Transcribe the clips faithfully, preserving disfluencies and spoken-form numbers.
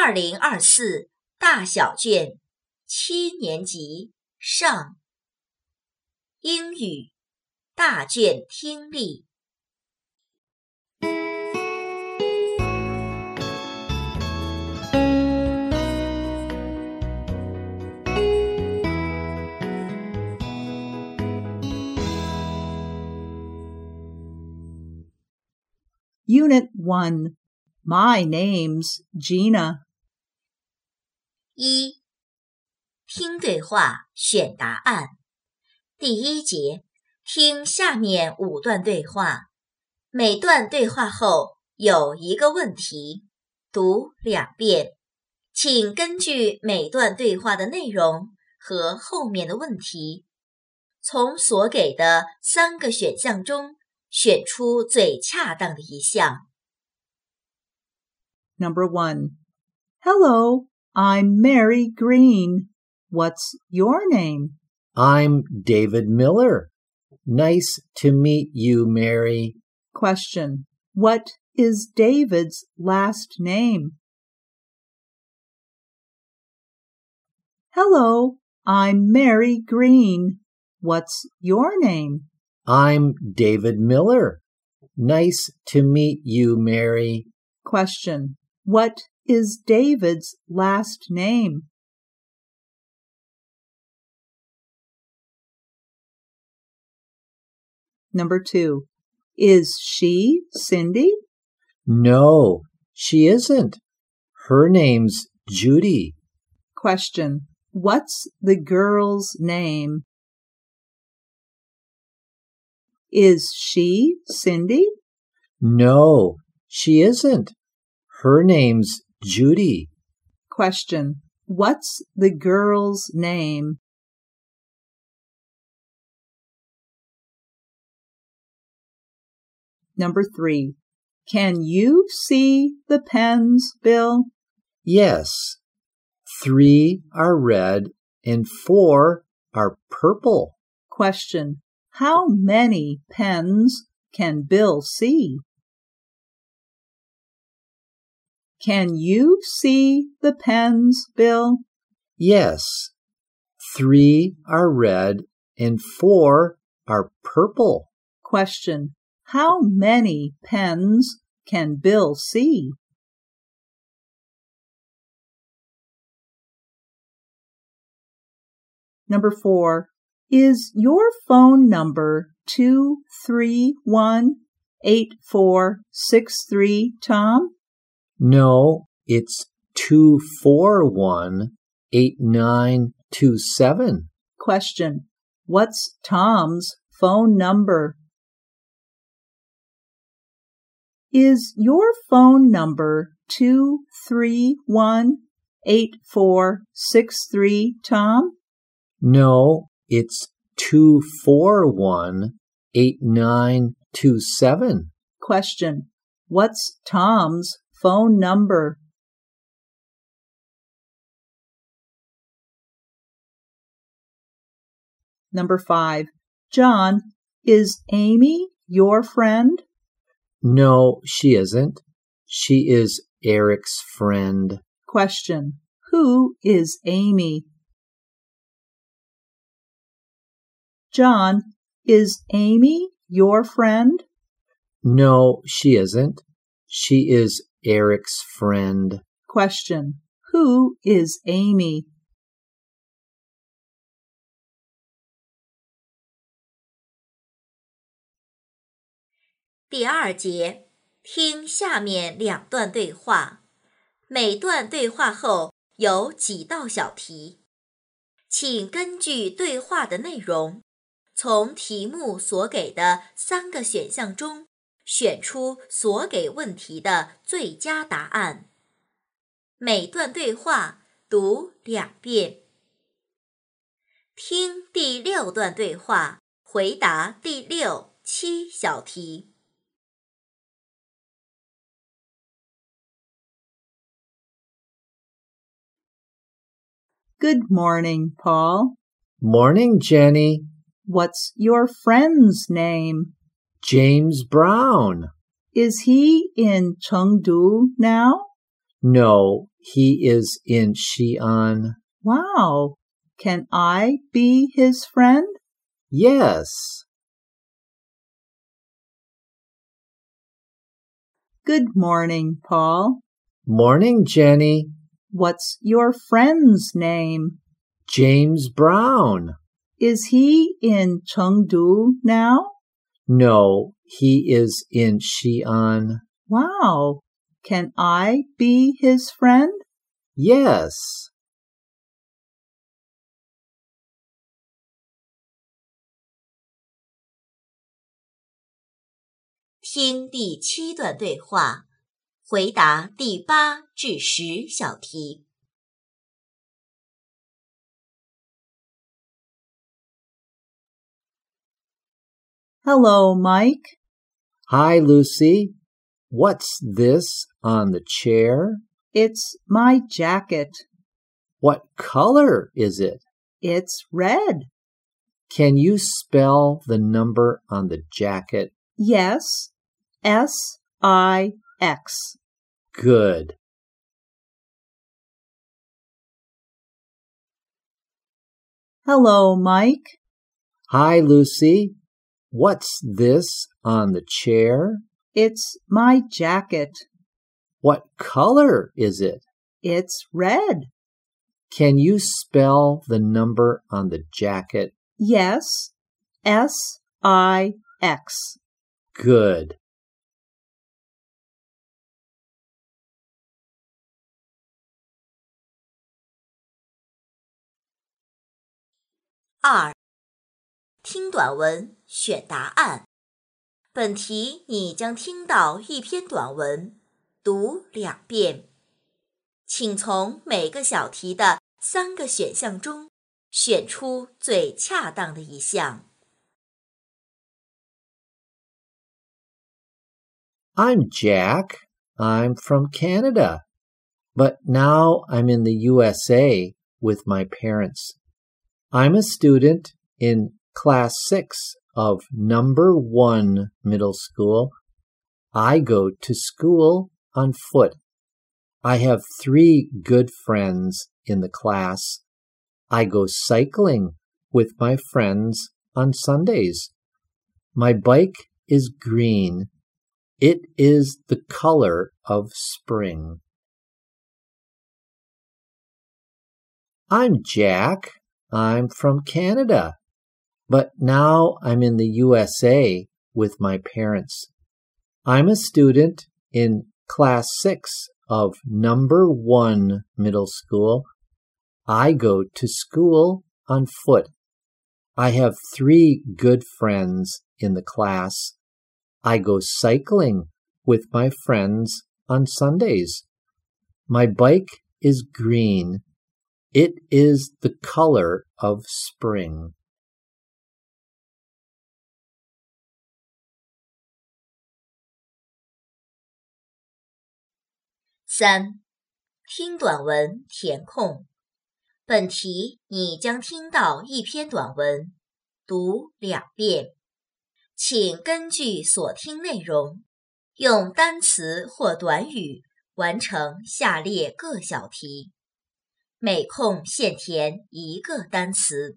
二零二四大小卷七年级上英语大卷听力。 Unit one. My name's Gina. 一、听对话，选答案。第一节，听下面五段对话，每段对话后有一个问题，读两遍，请根据每段对话的内容和后面的问题，从所给的三个选项中选出最恰当的一项。 Number one. Hello, I'm Mary Green. What's your name? I'm David Miller. Nice to meet you, Mary. Question. What is David's last name? Hello, I'm Mary Green. What's your name? I'm David Miller. Nice to meet you, Mary. Question. What is David's last name? Number two. Is she Cindy? No, she isn't. Her name's Judy. Question. What's the girl's name? Is she Cindy? No, she isn't. Her name's Judy. Question. What's the girl's name? Number three. Can you see the pens, Bill? Yes. Three are red and four are purple. Question. How many pens can Bill see? Can you see the pens, Bill? Yes. Three are red and four are purple. Question. How many pens can Bill see? Number four. Is your phone number two three one, eight four six three, Tom? No, it's two four one, eight nine two seven. Question. What's Tom's phone number? Is your phone number two three one, eight four six three, Tom? No, it's two four one, eight nine two seven. Question. What's Tom's phone number? Number five. John, is Amy your friend? No, she isn't. She is Eric's friend. Question. Who is Amy? John, is Amy your friend? No, she isn't. She is Eric's friend. Question. Who is Amy? 《第二节，听下面两段对话，每段对话后有几道小题，请根据对话的内容，从题目所给的三个选项中选出所给问题的最佳答案。每段对话读两遍。听第六段对话，回答第六、七小题。 Good morning, Paul. Morning, Jenny. What's your friend's name? James Brown. Is he in Chengdu now? No, he is in Xi'an. Wow. Can I be his friend? Yes. Good morning, Paul. Morning, Jenny. What's your friend's name? James Brown. Is he in Chengdu now? No, he is in Xi'an. Wow. Can I be his friend? Yes. 听第七段对话，回答第八至十小题。 Hello, Mike. Hi, Lucy. What's this on the chair? It's my jacket. What color is it? It's red. Can you spell the number on the jacket? Yes, S I X. Good. Hello, Mike. Hi, Lucy. What's this on the chair? It's my jacket. What color is it? It's red. Can you spell the number on the jacket? Yes, S I X. Good. 二、听短文，选答案。本题你将听到一篇短文，读两遍。请从每个小题的三个选项中选出最恰当的一项。 I'm Jack. I'm from Canada. But now I'm in the U S A with my parents. I'm a student in class six of number one middle school. I go to school on foot. I have three good friends in the class. I go cycling with my friends on Sundays. My bike is green. It is the color of spring. I'm Jack. I'm from Canada. But now I'm in the U S A with my parents. I'm a student in class six of number one middle school. I go to school on foot. I have three good friends in the class. I go cycling with my friends on Sundays. My bike is green. It is the color of spring. 三、听短文填空。本题你将听到一篇短文，读两遍。请根据所听内容，用单词或短语完成下列各小题。每空限填一个单词。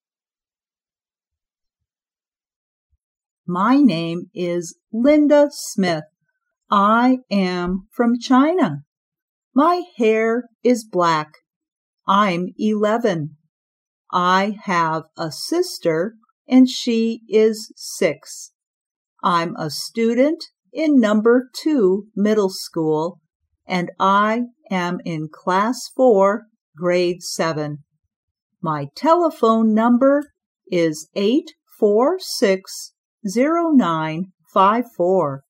My name is Linda Smith. I am from China. My hair is black. I'm eleven. I have a sister and she is six. I'm a student in number two middle school and I am in class four, grade seven. My telephone number is eight four six zero nine five four.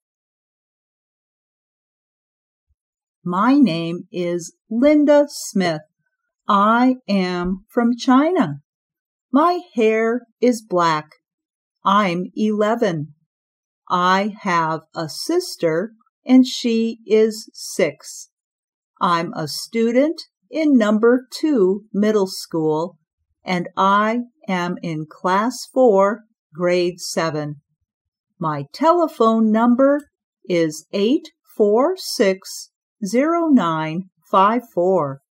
My name is Linda Smith. I am from China. My hair is black. I'm eleven. I have a sister and she is six. I'm a student in number two middle school and I am in class four, grade seven. My telephone number is eight four six zero nine five four.